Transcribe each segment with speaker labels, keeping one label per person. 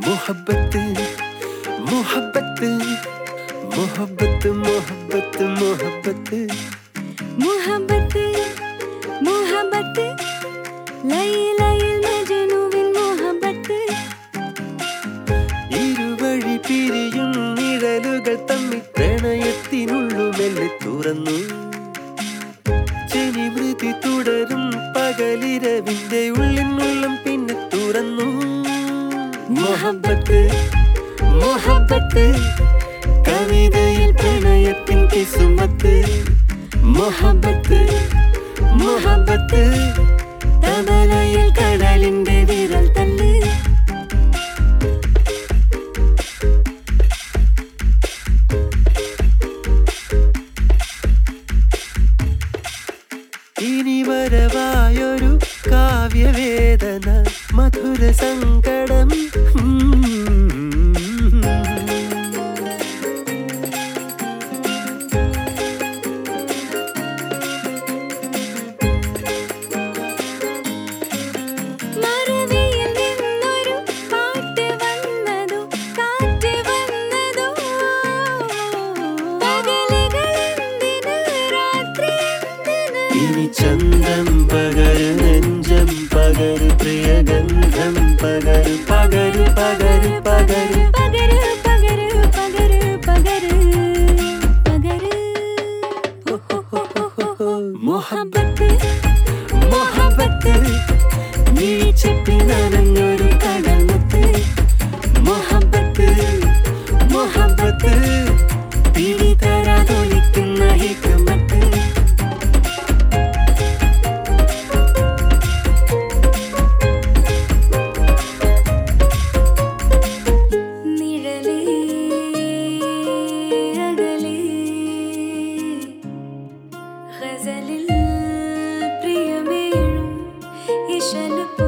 Speaker 1: मोहब्बत मोहब्बत मोहब्बत मोहब्बत मोहब्बत
Speaker 2: मोहब्बत मोहब्बत ലൈലയിൽ മജ്നുവിൻ മോഹബ്ബത്ത്
Speaker 1: ഇരുവഴി പിരിയും നിഴലുകൾ തമ്മിൽ പ്രണയത്തിനുള്ളു മെല്ലെ തുറന്നു ജനിവൃതി തുടരും പകലിരവിന്റെ ഉള്ളിനുള്ളം പിന്നെ തുറന്നു മോഹബ്ബത്ത് മോഹബ്ബത്ത് കവിതയിൽ പ്രണയത്തിൻ കിസ്മത്ത് മോഹബ്ബത്ത് മോഹബ്ബത്ത് തബലയിൽ കടലിന്റെ വിരൽ തല്ല് ഇനി വരവായൊരു കാവ്യവേദന മധുര സങ്കടം ഇനി ചന്തം പകരു നെഞ്ചം പകരു പ്രിയഗന്ധം പകരു പകരു പകരു പകരു
Speaker 2: പകരു പകരു പകരു പകരു പകരു
Speaker 1: മോഹബ്ബത്ത് മോഹബ്ബത്ത് നീച്ചപ്പിൽ നനഞ്ഞൊരു കടൽമുത്ത് മോഹബ്ബത്ത് മോഹബ്ബത്ത് പിടി തരാതൊലിക്കുന്ന ഹിക്മത്ത്
Speaker 2: ഗസലിൽ പ്രിയമേഴും ഇശൽപൂ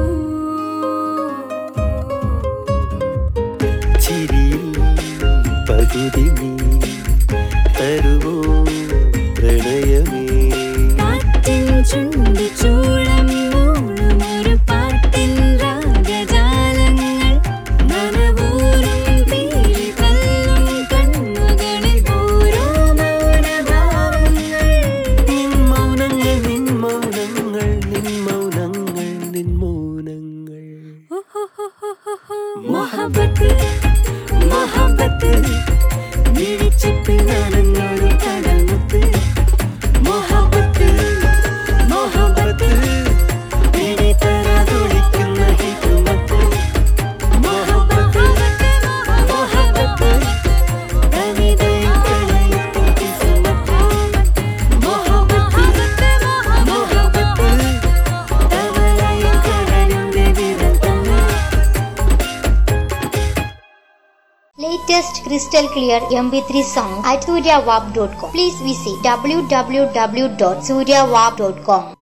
Speaker 1: ചിരിയിൽ പകുതി നീ തരുവോ പ്രണയമേ
Speaker 2: കാറ്റിൻ ചുണ്ടി ചൂളം മൂളും ഒരു പാട്ടിൻ രാഗജാലങ്ങൾ നനവൂരും തീരി കല്ലും കണ്ണുകളിൽ ഓരോ മൗനഭാവങ്ങൾ
Speaker 1: നിൻ മൗനങ്ങൾ നിൻ മൗനങ്ങൾ നിൻ മൗനങ്ങൾ നിൻ മൗനങ്ങൾ
Speaker 2: മോഹബ്ബത്ത് മോഹബ്ബത്ത് വിളിച്ചിപ്പിൽ നനഞ്ഞൊരു കടൽമുത്ത്
Speaker 1: മോഹബ്ബത്ത് മോഹബ്ബത്ത് ഇനി തരാതൊളിക്കുന്ന ഹിക്മത്ത് മോഹബ്ബത്ത് മോഹബ്ബത്ത് കവിതയിൽ പ്രണയത്തിൻ കിസ്മത്ത് മോഹബ്ബത്ത് മോഹബ്ബത്ത് തബലയിൽ കടലിന്റെ വിരൽ തല്ല്
Speaker 3: Latest crystal clear MP3 song at suryawap.com. Please visit www.suryawap.com.